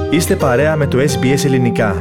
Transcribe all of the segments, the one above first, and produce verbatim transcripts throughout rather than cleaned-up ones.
Είστε παρέα με το ες μπι ες Ελληνικά.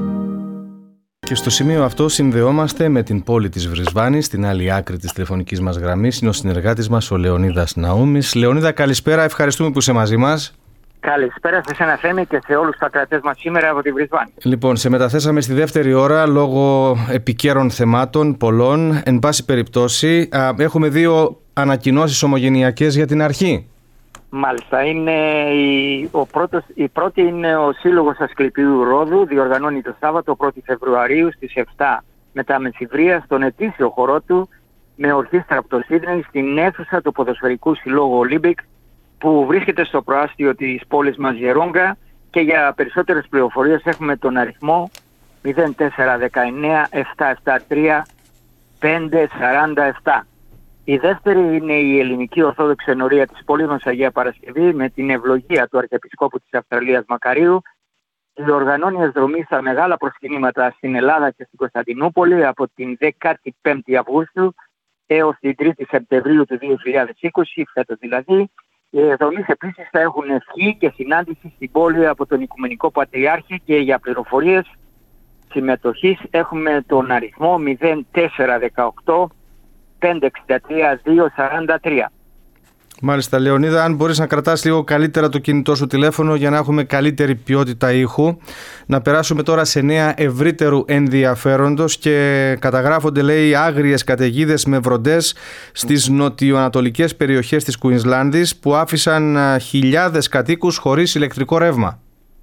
Και στο σημείο αυτό συνδεόμαστε με την πόλη της Βρισβάνης, στην άλλη άκρη της τηλεφωνικής μας γραμμής. Είναι ο συνεργάτης μας, ο Λεωνίδας Ναούμης. Λεωνίδα, καλησπέρα, ευχαριστούμε που είσαι μαζί μας. Καλησπέρα σε εσένα, Θέμη, και σε όλους τους ακροατές μας σήμερα από τη Βρισβάνη. Λοιπόν, σε μεταθέσαμε στη δεύτερη ώρα λόγω επικαίρων θεμάτων πολλών. Εν πάση περιπτώσει, α, έχουμε δύο ανακοινώσεις ομογενειακές για την αρχή. Μάλιστα, είναι η, ο πρώτος, η πρώτη είναι ο Σύλλογος Ασκληπιού Ρόδου, διοργανώνει το Σάββατο πρώτη Φεβρουαρίου στις επτά μετά μεσημβρία στον ετήσιο χορό του με ορχήστρα από το Σίδνεϊ στην αίθουσα του Ποδοσφαιρικού Συλλόγου Ολύμπικ που βρίσκεται στο προάστιο της πόλης μας Γερόγκα, και για περισσότερες πληροφορίες έχουμε τον αριθμό μηδέν τέσσερα δεκαεννέα επτακόσια εβδομήντα τρία πεντακόσια σαράντα επτά. Η δεύτερη είναι η Ελληνική Ορθόδοξη Ενορία της πόλης μας Αγία Παρασκευή με την ευλογία του Αρχιεπισκόπου της Αυστραλίας Μακαρίου. Διοργανώνει εκδρομή στα μεγάλα προσκυνήματα στην Ελλάδα και στην Κωνσταντινούπολη από την δέκατη πέμπτη Αυγούστου έως την τρίτη Σεπτεμβρίου του δύο χιλιάδες είκοσι, φέτος δηλαδή. Οι εκδρομείς επίσης θα έχουν ευχή και συνάντηση στην πόλη από τον Οικουμενικό Πατριάρχη, και για πληροφορίες συμμετοχής έχουμε τον αριθμό μηδέν τέσσερα δεκαοκτώ πεντακόσια εξήντα τρία διακόσια σαράντα τρία. Μάλιστα, Λεωνίδα, αν μπορείς να κρατάς λίγο καλύτερα το κινητό σου τηλέφωνο για να έχουμε καλύτερη ποιότητα ήχου. Να περάσουμε τώρα σε νέα ευρύτερου ενδιαφέροντος, και καταγράφονται, λέει, άγριες καταιγίδες με βροντές στις νοτιοανατολικές περιοχές της Κουινσλάνδης που άφησαν χιλιάδες κατοίκους χωρίς ηλεκτρικό ρεύμα.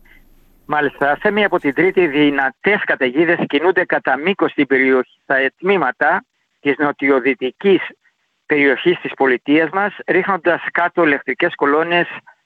Μάλιστα, σε μία από την Τρίτη, δυνατές καταιγίδες κινούνται κατά μήκος την περιοχή στα τμήματα της νοτιοδυτικής περιοχής της πολιτείας μας, ρίχνοντας κάτω ηλεκτρικές κολόνες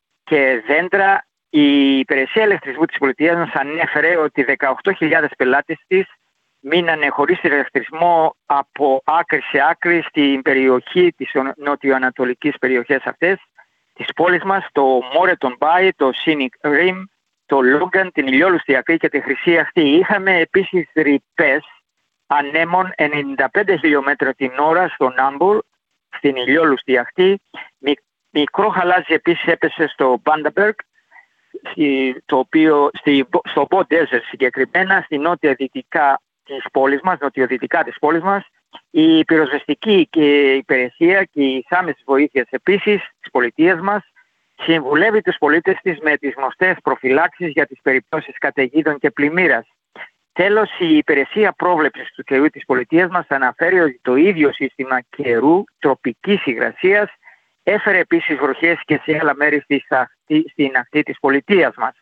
και δέντρα. Η υπηρεσία ηλεκτρισμού της πολιτείας μας ανέφερε ότι δεκαοκτώ χιλιάδες πελάτες της μείνανε χωρίς ηλεκτρισμό από άκρη σε άκρη στην περιοχή της νοτιοανατολικής περιοχές αυτές της πόλης μας, το Moreton Bay, το Scenic Rim, το Logan, την Ηλιόλουστη Ακτή και τη Χρυσή Ακτή. Είχαμε επίσης ρηπές ανέμων ενενήντα πέντε χιλιόμετρα την ώρα στον Άμπουρ, στην Ηλιόλουστη Ακτή. Μικρό χαλάζι επίσης έπεσε στο Μπάνταμπεργκ, το οποίο, στο Μπο Ντέζερ συγκεκριμένα, στη νότια δυτικά της πόλης μας, νοτιοδυτικά της πόλης μας. Η πυροσβεστική και υπηρεσία και οι άμεσες βοήθειες επίσης της πολιτείας μας συμβουλεύει τους πολίτες της με τις γνωστές προφυλάξεις για τις περιπτώσεις καταιγίδων και πλημμύρας. Τέλος, η υπηρεσία πρόβλεψης του καιρού της πολιτείας μας αναφέρει ότι το ίδιο σύστημα καιρού τροπικής υγρασίας έφερε επίσης βροχές και σε άλλα μέρη στην ακτή της πολιτείας μας.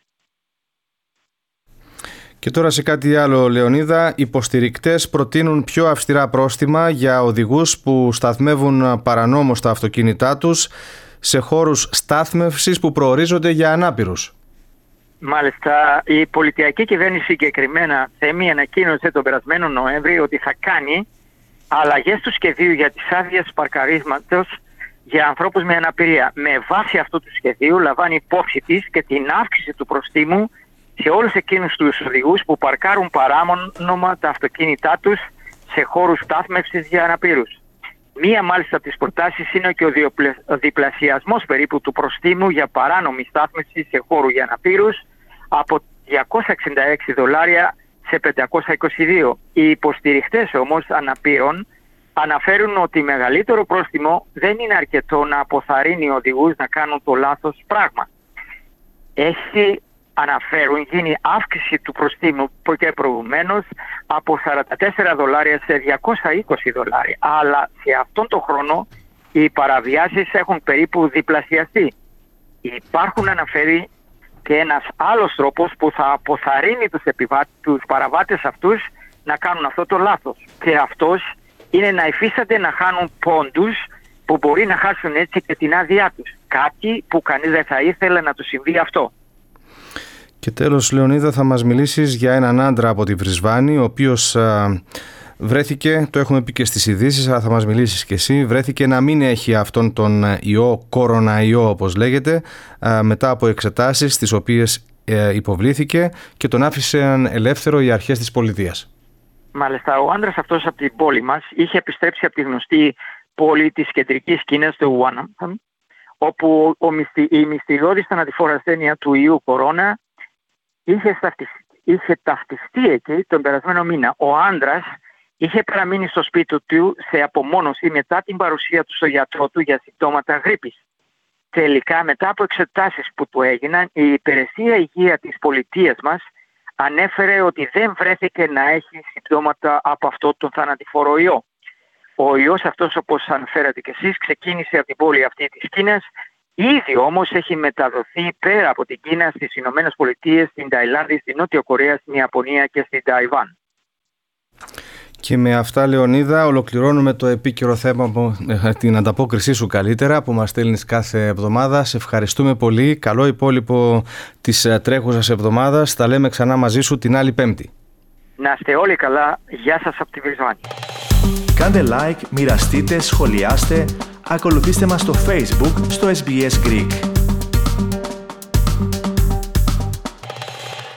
Και τώρα σε κάτι άλλο, Λεωνίδα. Υποστηρικτές προτείνουν πιο αυστηρά πρόστιμα για οδηγούς που σταθμεύουν παρανόμως τα αυτοκίνητά τους σε χώρους στάθμευσης που προορίζονται για ανάπηρους. Μάλιστα, η πολιτιακή κυβέρνηση συγκεκριμένα Θέμη ανακοίνωσε τον περασμένο Νοέμβρη ότι θα κάνει αλλαγές του σχεδίου για τις άδειες παρκαρίσματος για ανθρώπους με αναπηρία. Με βάση αυτού του σχεδίου λαμβάνει υπόψη της και την αύξηση του προστίμου σε όλους εκείνους τους οδηγούς που παρκάρουν παράνομα τα αυτοκίνητά τους σε χώρους στάθμευσης για αναπήρους. Μία μάλιστα από τις προτάσεις είναι και ο διπλασιασμός περίπου του προστίμου για παράνομη στάθμευση σε χώρου για αναπήρους από διακόσια εξήντα έξι δολάρια σε πεντακόσια είκοσι δύο. Οι υποστηριχτές όμως αναπήρων αναφέρουν ότι μεγαλύτερο πρόστιμο δεν είναι αρκετό να αποθαρρύνει οδηγούς να κάνουν το λάθος πράγμα. Έχει, αναφέρουν, γίνει αύξηση του προστίμου και προηγουμένως από σαράντα τέσσερα δολάρια σε διακόσια είκοσι δολάρια. Αλλά σε αυτόν τον χρόνο οι παραβιάσεις έχουν περίπου διπλασιαστεί. Υπάρχουν, αναφέρει, και ένας άλλος τρόπος που θα αποθαρρύνει τους, επιβάτες, τους παραβάτες αυτούς να κάνουν αυτό το λάθος. Και αυτός είναι να υφίστανται να χάνουν πόντους που μπορεί να χάσουν έτσι και την άδειά τους. Κάτι που κανείς δεν θα ήθελε να του συμβεί αυτό. Και τέλος, Λεωνίδα, θα μας μιλήσεις για έναν άντρα από τη Βρισβάνη, ο οποίος α, βρέθηκε, το έχουμε πει και στις ειδήσεις, αλλά θα μας μιλήσεις και εσύ, βρέθηκε να μην έχει αυτόν τον ιό, κοροναϊό όπως λέγεται, α, μετά από εξετάσεις τις οποίες ε, υποβλήθηκε και τον άφησαν ελεύθερο οι αρχές της πολιτείας. Μάλιστα, ο άντρας αυτός από την πόλη μας είχε επιστρέψει από τη γνωστή πόλη της κεντρικής Κίνας, το Wuhan, όπου η μυστηριώδης θανατηφόρα ασθένεια του ιού κορώνα είχε, ταυτιστεί, είχε ταυτιστεί εκεί τον περασμένο μήνα. Ο άντρας είχε παραμείνει στο σπίτι του σε απομόνωση μετά την παρουσία του στο γιατρό του για συμπτώματα γρίπης. Τελικά, μετά από εξετάσεις που του έγιναν, η Υπηρεσία Υγεία της πολιτείας μας ανέφερε ότι δεν βρέθηκε να έχει συμπτώματα από αυτό τον θανατηφόρο ιό. Ο ιός αυτός, όπως αναφέρατε και εσείς, ξεκίνησε από την πόλη αυτή της Κίνας. Ήδη όμως έχει μεταδοθεί πέρα από την Κίνα στις Ηνωμένες Πολιτείες, στην Ταϊλάνδη, στην Νότια Κορέα, στην Ιαπωνία και στην Ταϊβάν. Και με αυτά, Λεωνίδα, ολοκληρώνουμε το επίκαιρο θέμα, την ανταπόκρισή σου καλύτερα, που μας στέλνεις κάθε εβδομάδα. Σε ευχαριστούμε πολύ. Καλό υπόλοιπο της τρέχουσας εβδομάδας. Τα λέμε ξανά μαζί σου την άλλη Πέμπτη. Να είστε όλοι καλά. Γεια σας από τη Βριζόνη. Κάντε like, μοιραστείτε, σχολιάστε, ακολουθήστε μας στο Facebook, στο ες μπι ες Greek.